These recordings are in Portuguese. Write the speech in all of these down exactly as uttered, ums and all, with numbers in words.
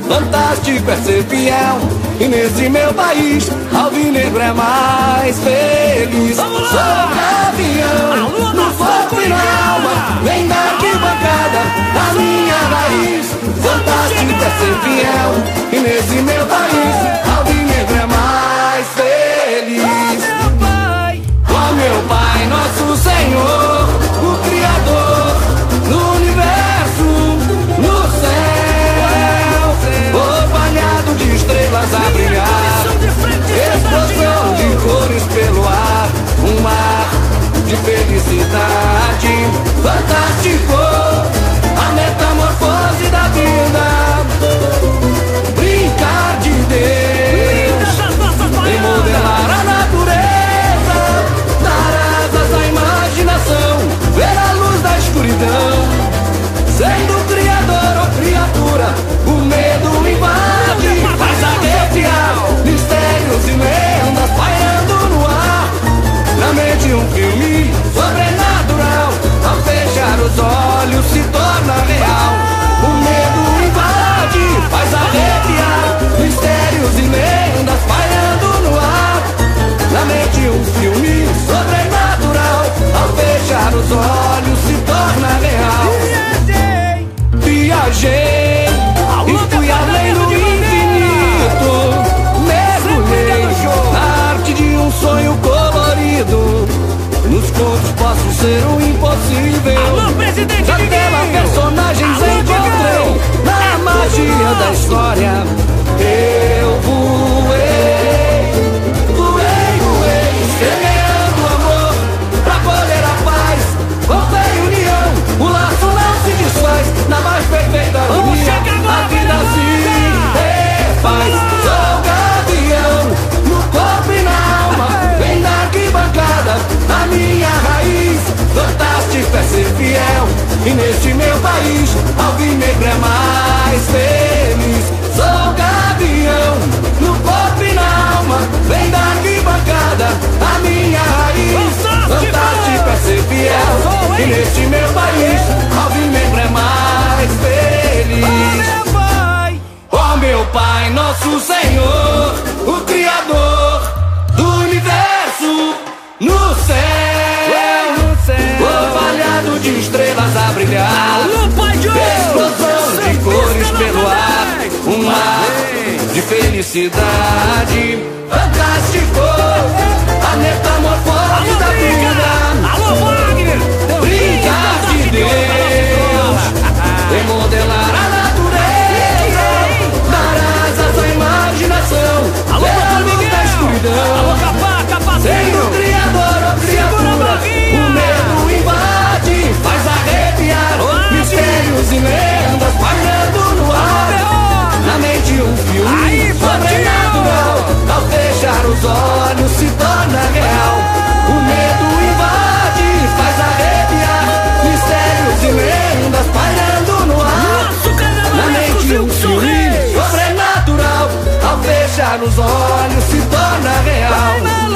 fantástico é ser fiel. E nesse meu país, alvinegro é mais feliz. Sou gavião, no corpo e na alma, vem da arquibancada, a minha raiz. Fantástico é ser fiel. E nesse meu país, alvinegro é mais feliz. Ó meu Pai, nosso Senhor, o Criador do universo, no céu, orvalhado de estrelas a brilhar, explosão de cores pelo ar, um mar de felicidade. Fantástico, a metamorfose da vida, brincar de Deus, em modelar a natureza, dar asas à imaginação, ver a luz da escuridão. Sendo criador ou criatura, o medo invade, faz arrepiar, mistérios e lendas pairando no ar. Na mente um filme sobrenatural, ao fechar os olhos se torna real. O medo invade, faz arrepiar, mistérios e lendas pairando no ar. Na mente um filme sobrenatural, ao fechar os olhos se torna real. Viajei e fui além do infinito, mergulhei na arte de um sonho colorido. Nos contos posso ser o impossível, já pela personagens encontrei na magia da história. Eu voei, voei, voei, semeando amor pra colher a paz. Com fé e união, o laço não se desfaz. Na mais perfeita harmonia, a vida se refaz. Sou gavião, no corpo e na alma, vem da arquibancada, a minha raiz. Fantástico é ser fiel, e neste meu país, alvinegro é mais feliz. Sou gavião, no corpo e na alma, vem da arquibancada, a minha raiz. Fantástico é ser fiel, e neste meu país, alvinegro é mais feliz. Ó meu Pai, nosso Senhor, o Criador do universo, no céu, orvalhado de estrelas a brilhar, explosão de cores pelo ar, um mar de felicidade. Fantástico, a metamorfose da vida, brincar de Deus, remodelar a natureza, dar asas à imaginação, ver a luz da escuridão. Sendo criador ou criatura, o medo invade, faz arrepiar, mistérios e lendas pairando no ar. Na mente um filme sobrenatural, ao fechar os olhos se torna real. O medo invade, faz arrepiar, mistérios e lendas pairando no ar. Na mente um filme sobrenatural, ao fechar os olhos se torna real.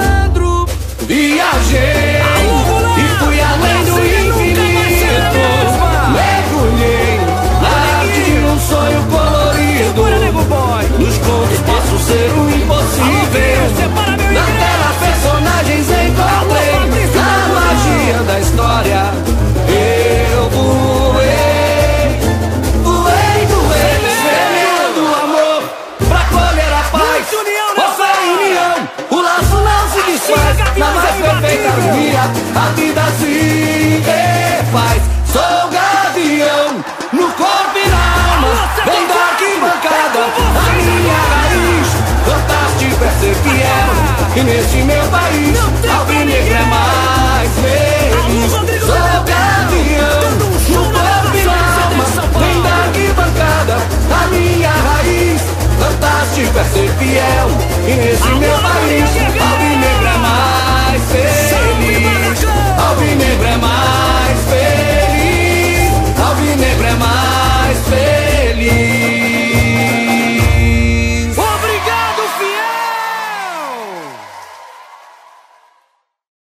Viajei e fui além do infinito, mergulhei na arte de um sonho colorido. Nos contos posso ser o impossível, na tela personagens encontrei na magia da história. Eu voei, voei, voei, semeando amor pra colher a paz. Com fé e união, o laço não se desfaz. Na mais perfeita harmonia, a vida se refaz. Sou gavião, no corpo e na alma, vem da arquibancada, a minha raiz. Fantástico é ser fiel, e neste meu país, alvinegro é mais feliz. Sou gavião, no corpo e na alma, vem da arquibancada, a minha raiz. Fantástico é ser fiel, e nesse meu país,